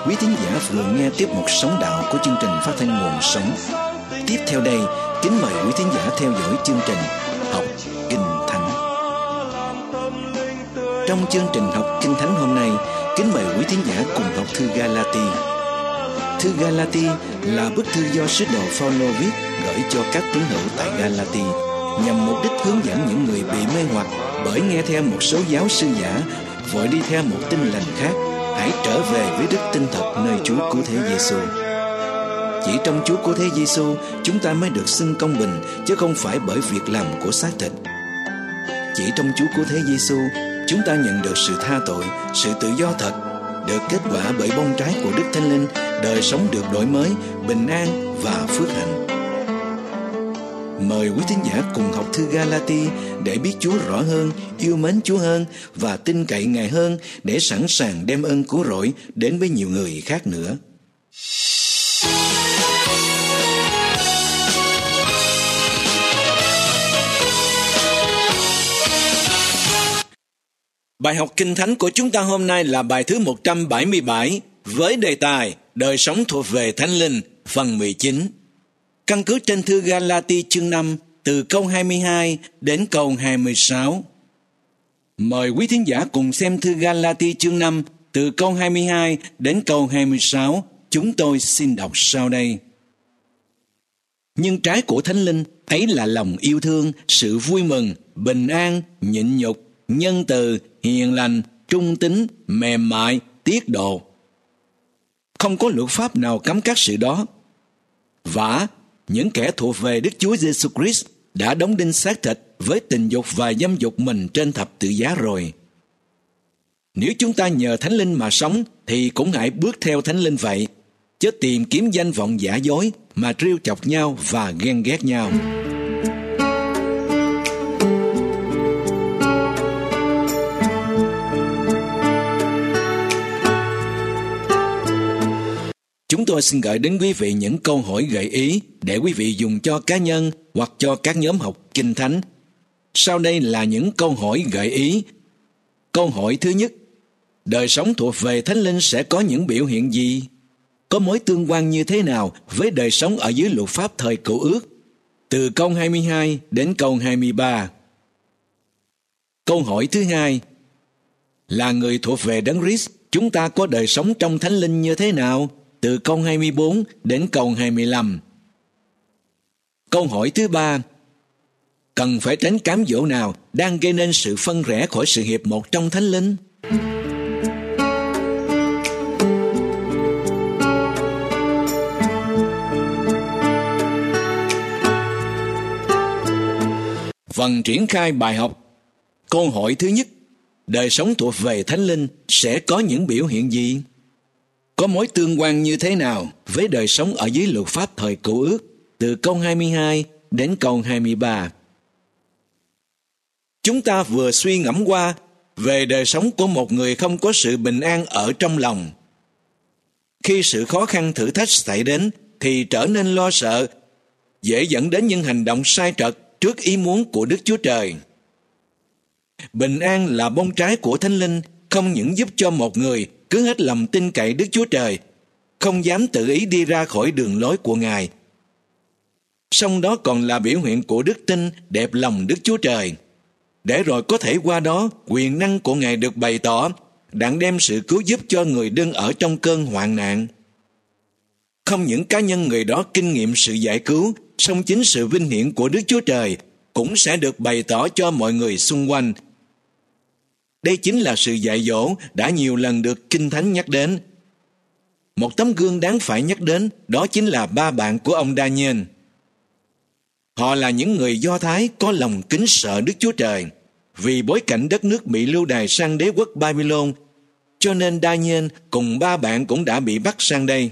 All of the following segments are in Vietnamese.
Quý thính giả vừa nghe tiếp mục Sống Đạo của chương trình phát thanh Nguồn Sống. Tiếp theo đây, kính mời quý thính giả theo dõi chương trình Học Kinh Thánh. Trong chương trình Học Kinh Thánh hôm nay, kính mời quý thính giả cùng học thư Ga-la-ti. Thư Ga-la-ti là bức thư do sứ đồ Phao-lô viết gửi cho các tín hữu tại Ga-la-ti, nhằm mục đích hướng dẫn những người bị mê hoặc bởi nghe theo một số giáo sư giả, vội đi theo một tin lành khác. Hãy trở về với đức tin thật nơi Chúa Cứu Thế Giêsu. Chỉ trong Chúa Cứu Thế Giêsu, chúng ta mới được xưng công bình, chứ không phải bởi việc làm của xác thịt. Chỉ trong Chúa Cứu Thế Giêsu, chúng ta nhận được sự tha tội, sự tự do thật, được kết quả bởi bông trái của Đức Thánh Linh, đời sống được đổi mới, bình an và phước hạnh. Mời quý thính giả cùng học thư Ga-la-ti để biết Chúa rõ hơn, yêu mến Chúa hơn và tin cậy Ngài hơn, để sẵn sàng đem ơn cứu rỗi đến với nhiều người khác nữa. Bài học Kinh Thánh của chúng ta hôm nay là bài thứ 177 với đề tài Đời sống thuộc về Thánh Linh, phần 19. Căn cứ trên thư Ga-la-ti chương 5 từ câu 22 đến câu 26. Mời quý thính giả cùng xem thư Ga-la-ti chương 5 từ câu 22 đến câu 26. Chúng tôi xin đọc sau đây. Nhưng trái của Thánh Linh ấy là lòng yêu thương, sự vui mừng, bình an, nhịn nhục, nhân từ, hiền lành, trung tín, mềm mại, tiết độ. Không có luật pháp nào cấm các sự đó. Vả, những kẻ thuộc về Đức Chúa Giêsu Christ đã đóng đinh xác thịt với tình dục và dâm dục mình trên thập tự giá rồi. Nếu chúng ta nhờ Thánh Linh mà sống, thì cũng hãy bước theo Thánh Linh vậy, chứ tìm kiếm danh vọng giả dối mà trêu chọc nhau và ghen ghét nhau. Chúng tôi xin gửi đến quý vị những câu hỏi gợi ý để quý vị dùng cho cá nhân hoặc cho các nhóm học Kinh Thánh. Sau đây là những câu hỏi gợi ý. Câu hỏi thứ nhất: đời sống thuộc về Thánh Linh sẽ có những biểu hiện gì? Có mối tương quan như thế nào với đời sống ở dưới luật pháp thời Cựu Ước? Từ câu 22 đến câu 23. Câu hỏi thứ hai: là người thuộc về Đấng Christ, chúng ta có đời sống trong Thánh Linh như thế nào? Từ câu 24 đến câu 25. Câu hỏi thứ ba: cần phải tránh cám dỗ nào đang gây nên sự phân rẽ khỏi sự hiệp một trong Thánh Linh? Phần triển khai bài học. Câu hỏi thứ nhất: đời sống thuộc về Thánh Linh sẽ có những biểu hiện gì? Có mối tương quan như thế nào với đời sống ở dưới luật pháp thời Cựu Ước? Từ câu 22 đến câu 23. Chúng ta vừa suy ngẫm qua về đời sống của một người không có sự bình an ở trong lòng. Khi sự khó khăn thử thách xảy đến thì trở nên lo sợ, dễ dẫn đến những hành động sai trật trước ý muốn của Đức Chúa Trời. Bình an là bông trái của Thánh Linh, không những giúp cho một người cứ hết lòng tin cậy Đức Chúa Trời, không dám tự ý đi ra khỏi đường lối của Ngài, song đó còn là biểu hiện của đức tin đẹp lòng Đức Chúa Trời, để rồi có thể qua đó quyền năng của Ngài được bày tỏ, đặng đem sự cứu giúp cho người đương ở trong cơn hoạn nạn. Không những cá nhân người đó kinh nghiệm sự giải cứu, song chính sự vinh hiển của Đức Chúa Trời cũng sẽ được bày tỏ cho mọi người xung quanh. Đây chính là sự dạy dỗ đã nhiều lần được Kinh Thánh nhắc đến. Một tấm gương đáng phải nhắc đến đó chính là ba bạn của ông Daniel. Họ là những người Do Thái có lòng kính sợ Đức Chúa Trời. Vì bối cảnh đất nước bị lưu đày sang đế quốc Babylon, cho nên Daniel cùng ba bạn cũng đã bị bắt sang đây.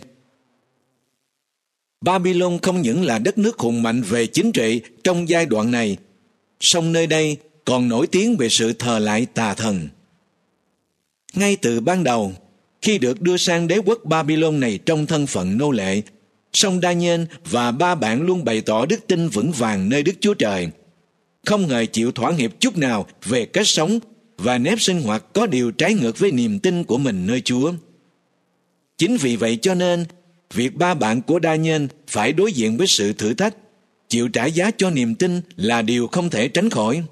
Babylon không những là đất nước hùng mạnh về chính trị trong giai đoạn này, song nơi đây còn nổi tiếng về sự thờ lại tà thần. Ngay từ ban đầu, khi được đưa sang đế quốc Babylon này trong thân phận nô lệ, song Daniel và ba bạn luôn bày tỏ đức tin vững vàng nơi Đức Chúa Trời, không hề chịu thỏa hiệp chút nào về cách sống và nếp sinh hoạt có điều trái ngược với niềm tin của mình nơi Chúa. Chính vì vậy cho nên, việc ba bạn của Daniel phải đối diện với sự thử thách, chịu trả giá cho niềm tin là điều không thể tránh khỏi.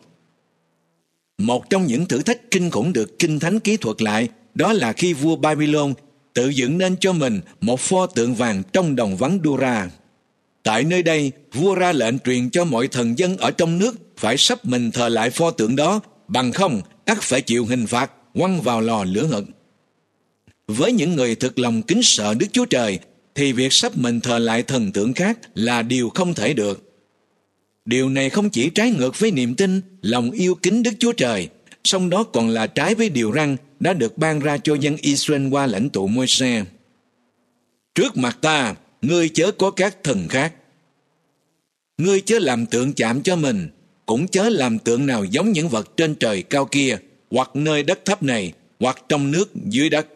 Một trong những thử thách kinh khủng được Kinh Thánh kỹ thuật lại, đó là khi vua Babylon tự dựng nên cho mình một pho tượng vàng trong đồng vắng Dura. Tại nơi đây, vua ra lệnh truyền cho mọi thần dân ở trong nước phải sắp mình thờ lại pho tượng đó, bằng không ắt phải chịu hình phạt, quăng vào lò lửa ngục. Với những người thực lòng kính sợ Đức Chúa Trời, thì việc sắp mình thờ lại thần tượng khác là điều không thể được. Điều này không chỉ trái ngược với niềm tin, lòng yêu kính Đức Chúa Trời, song đó còn là trái với điều răn đã được ban ra cho dân Israel qua lãnh tụ Môi-se. Trước mặt ta, ngươi chớ có các thần khác. Ngươi chớ làm tượng chạm cho mình, cũng chớ làm tượng nào giống những vật trên trời cao kia, hoặc nơi đất thấp này, hoặc trong nước dưới đất.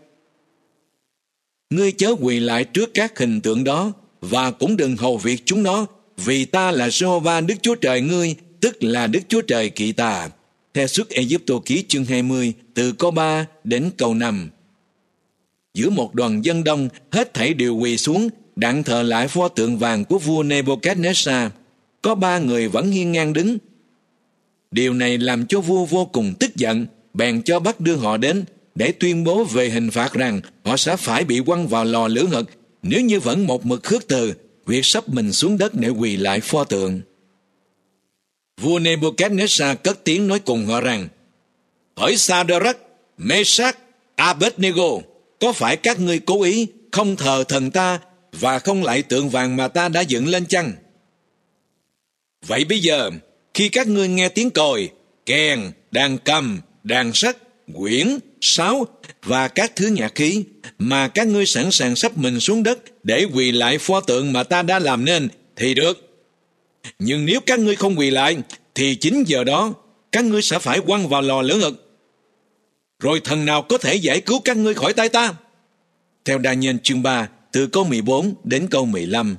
Ngươi chớ quỳ lại trước các hình tượng đó, và cũng đừng hầu việc chúng nó, vì ta là Giê-hô-va Đức Chúa Trời ngươi, tức là Đức Chúa Trời kỵ tà. Theo Xuất Ê-díp-tô ký chương 20, từ câu 3 đến câu 5. Giữa một đoàn dân đông, hết thảy đều quỳ xuống, đặng thờ lại pho tượng vàng của vua Nê-bô-cát-nét-sa. Có 3 người vẫn hiên ngang đứng. Điều này làm cho vua vô cùng tức giận, bèn cho bắt đưa họ đến, để tuyên bố về hình phạt rằng họ sẽ phải bị quăng vào lò lửa ngục nếu như vẫn một mực khước từ việc sắp mình xuống đất để quỳ lại pho tượng. Vua Nê-bô-cát-nét-sa cất tiếng nói cùng họ rằng: Hỡi Sa-đơ-rắc, Mê-sác, A-bết-nê-gô, có phải các ngươi cố ý không thờ thần ta và không lạy tượng vàng mà ta đã dựng lên chăng? Vậy bây giờ, khi các ngươi nghe tiếng còi, kèn, đàn cầm, đàn sắt, quyển, sáo và các thứ nhạc khí, mà các ngươi sẵn sàng sắp mình xuống đất để quỳ lại pho tượng mà ta đã làm nên, thì được. Nhưng nếu các ngươi không quỳ lại, thì chính giờ đó các ngươi sẽ phải quăng vào lò lửa ngục. Rồi thần nào có thể giải cứu các ngươi khỏi tay ta? Theo Daniel chương 3, từ câu 14 đến câu 15.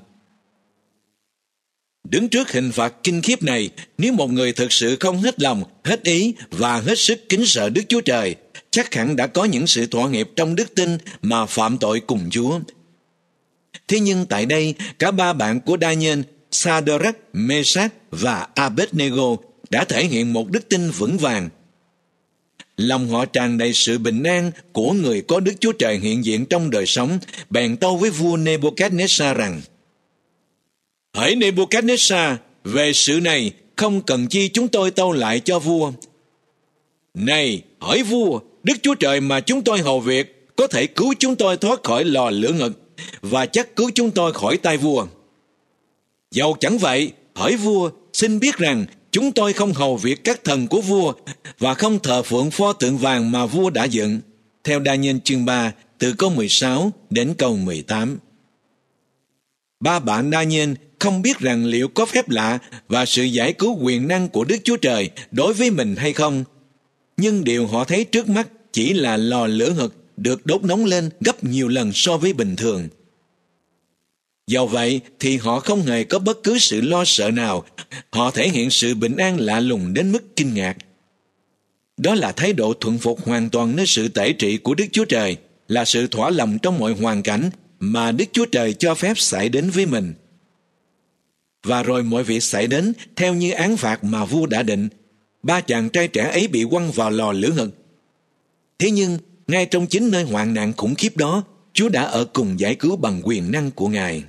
Đứng trước hình phạt kinh khiếp này, nếu một người thực sự không hết lòng, hết ý và hết sức kính sợ Đức Chúa Trời, chắc hẳn đã có những sự thỏa hiệp trong đức tin mà phạm tội cùng Chúa. Thế nhưng tại đây, cả 3 bạn của Daniel, Sa-đơ-rắc, Mê-sác và A-bết-nê-gô đã thể hiện một đức tin vững vàng. Lòng họ tràn đầy sự bình an của người có Đức Chúa Trời hiện diện trong đời sống, bèn tâu với vua Nê-bô-cát-nét-sa rằng: Hỡi Nê-bô-cát-nét-sa, về sự này không cần chi chúng tôi tâu lại cho vua. Này, hỡi vua, Đức Chúa Trời mà chúng tôi hầu việc có thể cứu chúng tôi thoát khỏi lò lửa ngục, và chắc cứu chúng tôi khỏi tay vua. Dầu chẳng vậy, hỡi vua, xin biết rằng chúng tôi không hầu việc các thần của vua và không thờ phượng pho tượng vàng mà vua đã dựng. Theo Daniel chương 3, từ câu 16 đến câu 18. 3 bạn Daniel không biết rằng liệu có phép lạ và sự giải cứu quyền năng của Đức Chúa Trời đối với mình hay không. Nhưng điều họ thấy trước mắt chỉ là lò lửa ngục được đốt nóng lên gấp nhiều lần so với bình thường. Dầu vậy thì họ không hề có bất cứ sự lo sợ nào. Họ thể hiện sự bình an lạ lùng đến mức kinh ngạc. Đó là thái độ thuận phục hoàn toàn nơi sự tể trị của Đức Chúa Trời, là sự thỏa lòng trong mọi hoàn cảnh mà Đức Chúa Trời cho phép xảy đến với mình. Và rồi mọi việc xảy đến theo như án phạt mà vua đã định. 3 chàng trai trẻ ấy bị quăng vào lò lửa ngục. Thế nhưng, ngay trong chính nơi hoạn nạn khủng khiếp đó, Chúa đã ở cùng giải cứu bằng quyền năng của Ngài.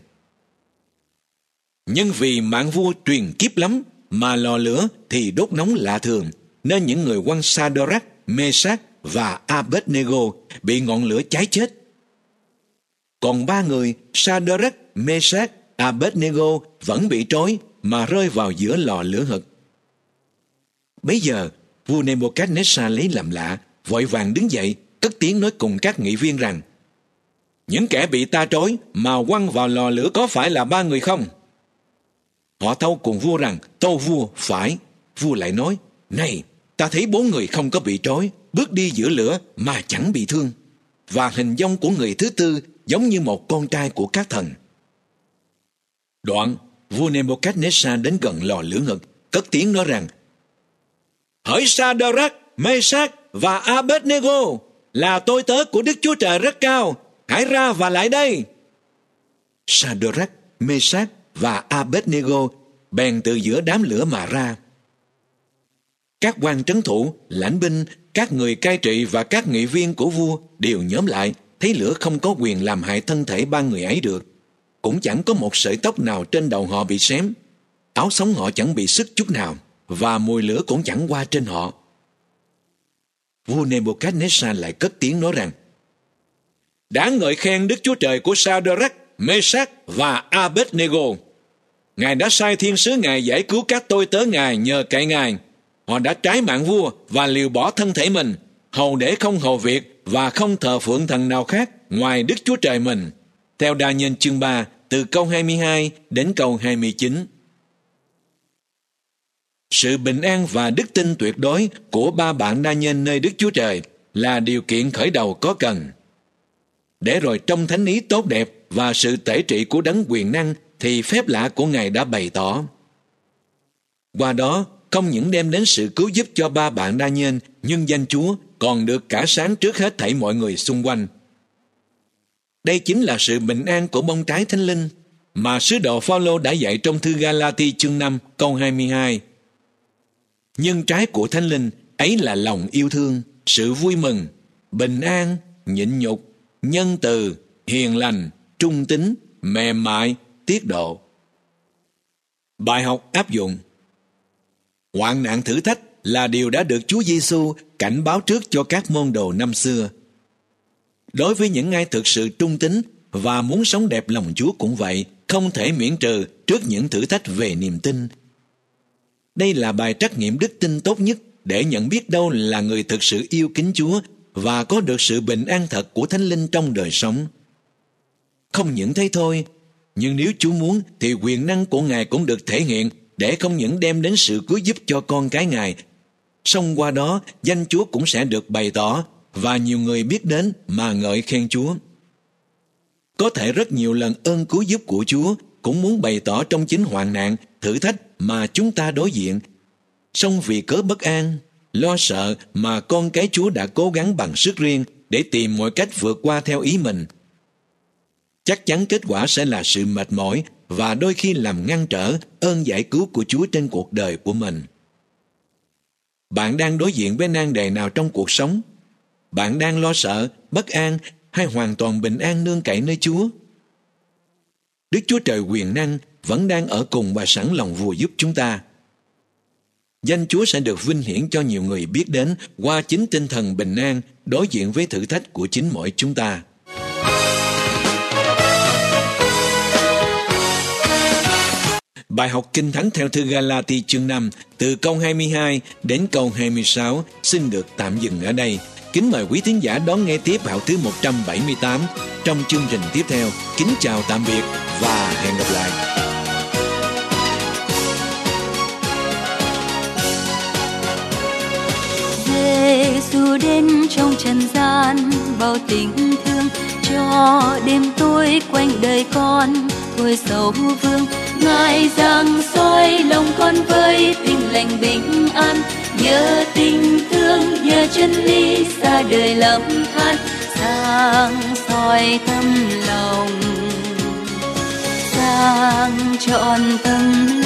Nhưng vì mạng vua truyền kiếp lắm, mà lò lửa thì đốt nóng lạ thường, nên những người quăng Sa-đơ-rắc, Mê-sác và A-bết-nê-gô bị ngọn lửa cháy chết. Còn 3 người Sa-đơ-rắc, Mê-sác, A-bết-nê-gô vẫn bị trói mà rơi vào giữa lò lửa ngục. Bấy giờ, vua Nê-bô-cát-nét-sa lấy làm lạ, vội vàng đứng dậy, cất tiếng nói cùng các nghị viên rằng: Những kẻ bị ta trói mà quăng vào lò lửa có phải là 3 người không? Họ tâu cùng vua rằng: Tâu vua, phải. Vua lại nói: Này, ta thấy 4 người không có bị trói, bước đi giữa lửa mà chẳng bị thương, và hình dong của người thứ tư giống như một con trai của các thần. Đoạn, vua Nê-bô-cát-nét-sa đến gần lò lửa ngục, cất tiếng nói rằng: Hỡi Sa-đơ-rắc, Mê-sác và A-bết-nê-gô, là tôi tớ của Đức Chúa Trời rất cao, hãy ra và lại đây. Sa-đô-rắc, Mê-sác và A-bết-nê-gô bèn từ giữa đám lửa mà ra. Các quan trấn thủ, lãnh binh, các người cai trị và các nghị viên của vua đều nhóm lại, thấy lửa không có quyền làm hại thân thể ba người ấy được. Cũng chẳng có một sợi tóc nào trên đầu họ bị xém, áo sống họ chẳng bị xức chút nào, và mùi lửa cũng chẳng qua trên họ. Vua Nê-bô-cát-nê-sa lại cất tiếng nói rằng: Đáng ngợi khen Đức Chúa Trời của Sa-đô-rắc, Mê-sác và A-bết-nê-gô. Ngài đã sai thiên sứ Ngài giải cứu các tôi tớ Ngài nhờ cậy Ngài. Họ đã trái mạng vua và liều bỏ thân thể mình, hầu để không hầu việc và không thờ phượng thần nào khác ngoài Đức Chúa Trời mình. Theo Đa-nhân chương 3, từ câu 22 đến câu 29. Sự bình an và đức tin tuyệt đối của ba bạn Đa-nhân nơi Đức Chúa Trời là điều kiện khởi đầu có cần. Để rồi trong thánh ý tốt đẹp và sự tể trị của đấng quyền năng thì phép lạ của Ngài đã bày tỏ. Qua đó, không những đem đến sự cứu giúp cho ba bạn Đa-nhân, nhưng danh Chúa còn được cả sáng trước hết thảy mọi người xung quanh. Đây chính là sự bình an của bông trái Thánh Linh mà sứ đồ Phao-lô đã dạy trong thư Ga-la-ti chương 5 câu 22. Nhưng trái của Thánh Linh ấy là lòng yêu thương, sự vui mừng, bình an, nhịn nhục, nhân từ, hiền lành, trung tín, mềm mại, tiết độ. Bài học áp dụng: hoạn nạn thử thách là điều đã được Chúa Giêsu cảnh báo trước cho các môn đồ năm xưa. Đối với những ai thực sự trung tín và muốn sống đẹp lòng Chúa cũng vậy, không thể miễn trừ trước những thử thách về niềm tin. Đây là bài trắc nghiệm đức tin tốt nhất để nhận biết đâu là người thực sự yêu kính Chúa và có được sự bình an thật của Thánh Linh trong đời sống. Không những thế thôi, nhưng nếu Chúa muốn thì quyền năng của Ngài cũng được thể hiện để không những đem đến sự cứu giúp cho con cái Ngài, song qua đó danh Chúa cũng sẽ được bày tỏ và nhiều người biết đến mà ngợi khen Chúa. Có thể rất nhiều lần ơn cứu giúp của Chúa cũng muốn bày tỏ trong chính hoạn nạn, thử thách mà chúng ta đối diện. Song vì cớ bất an, lo sợ mà con cái Chúa đã cố gắng bằng sức riêng để tìm mọi cách vượt qua theo ý mình. Chắc chắn kết quả sẽ là sự mệt mỏi và đôi khi làm ngăn trở ơn giải cứu của Chúa trên cuộc đời của mình. Bạn đang đối diện với nan đề nào trong cuộc sống? Bạn đang lo sợ, bất an hay hoàn toàn bình an nương cậy nơi Chúa? Đức Chúa Trời quyền năng vẫn đang ở cùng và sẵn lòng vùa giúp chúng ta. Danh Chúa sẽ được vinh hiển cho nhiều người biết đến qua chính tinh thần bình an đối diện với thử thách của chính mỗi chúng ta. Bài học Kinh Thánh theo thư Ga-la-ti chương 5 từ câu 22 đến câu 26 xin được tạm dừng ở đây. Kính mời quý thính giả đón nghe tiếp hạo thứ 178 trong chương trình tiếp theo. Kính chào tạm biệt và hẹn gặp lại. Giê-xu đến trong trần gian bao tình thương cho đêm tối quanh đời con thôi sầu vương. Ngài giang soi lòng con với tình lành bình an, nhờ tình thương nhờ chân lý ra đời lầm than, sáng soi tâm lòng, sáng trọn tâm